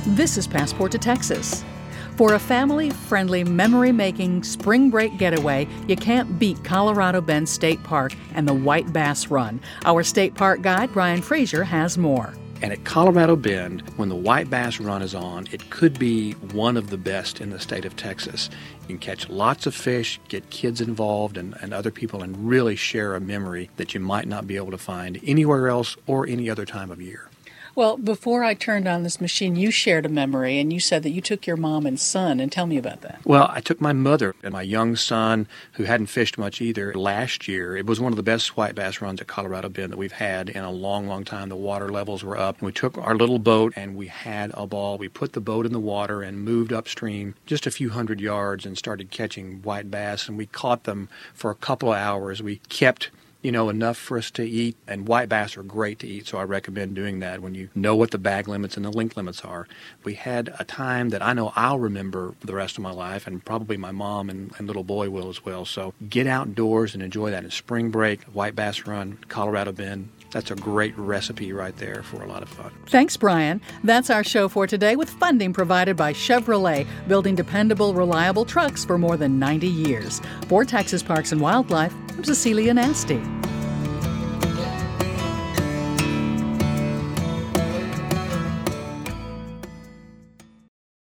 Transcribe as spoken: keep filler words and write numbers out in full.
This is Passport to Texas. For a family-friendly, memory-making spring break getaway, you can't beat Colorado Bend State Park and the White Bass Run. Our state park guide, Brian Frazier, has more. And at Colorado Bend, when the White Bass Run is on, it could be one of the best in the state of Texas. You can catch lots of fish, get kids involved and, and other people, and really share a memory that you might not be able to find anywhere else or any other time of year. Well, before I turned on this machine, you shared a memory, and you said that you took your mom and son, and tell me about that. Well, I took my mother and my young son, who hadn't fished much either, last year. It was one of the best white bass runs at Colorado Bend that we've had in a long, long time. The water levels were up. We took our little boat, and we had a ball. We put the boat in the water and moved upstream just a few hundred yards and started catching white bass, and we caught them for a couple of hours. We kept you know, enough for us to eat, and white bass are great to eat, so I recommend doing that when you know what the bag limits and the length limits are. We had a time that I know I'll remember for the rest of my life, and probably my mom and, and little boy will as well. So get outdoors and enjoy that in spring break, White Bass Run, Colorado Bend. That's a great recipe right there for a lot of fun. Thanks, Brian. That's our show for today, with funding provided by Chevrolet, building dependable, reliable trucks for more than ninety years. For Texas Parks and Wildlife, I'm Cecilia Nasty.